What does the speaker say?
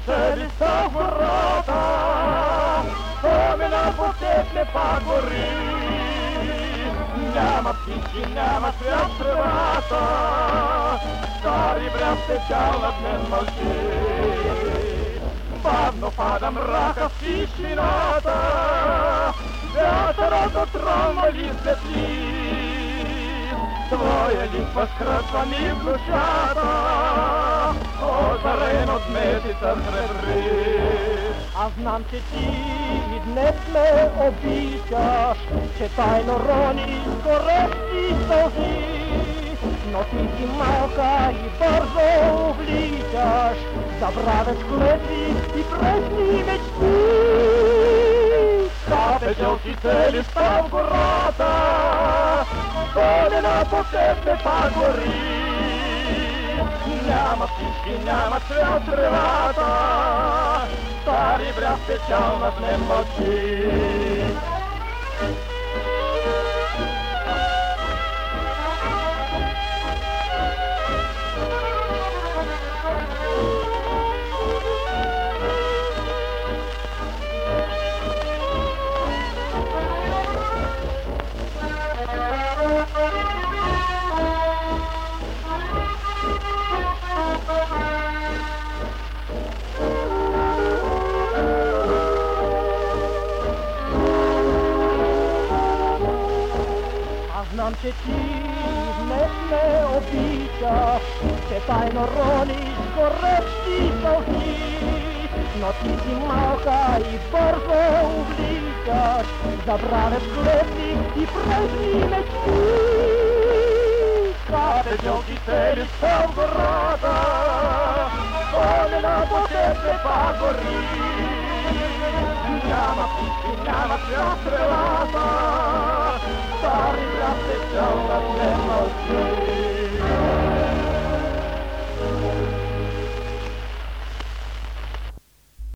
цели са в гората, спомена по тепле пак гори. Няма птици, няма цвят в тревата, стари бряг се тялът мен мълчи. Бавно пада мрака в тишината, вятърът отронва ли светли. Твоя ликва скръчва ми в душата, озарен от месеца сребри. Аз знам, че ти и днес ме обичаш, че тайно рониш горещи сълзи. Но ти си малка и бързо увличаш, забравяш клетви и пресни мечти. Капетелки цели са в гората, спомена по тепле пак гори. Няма птички, няма цвят в тревата, стари бряг печална не мълчи. Знам, че ти днес ме обичаш, че тайно рониш горещи сълзи. Но ти си малка и бързо увличаш, забравяш клетви и празни мечти. Капетелки цели са в гората, спомена по тепле пак гори. Няма птици, няма цвят в тревата, стари бряг печална не мълчи.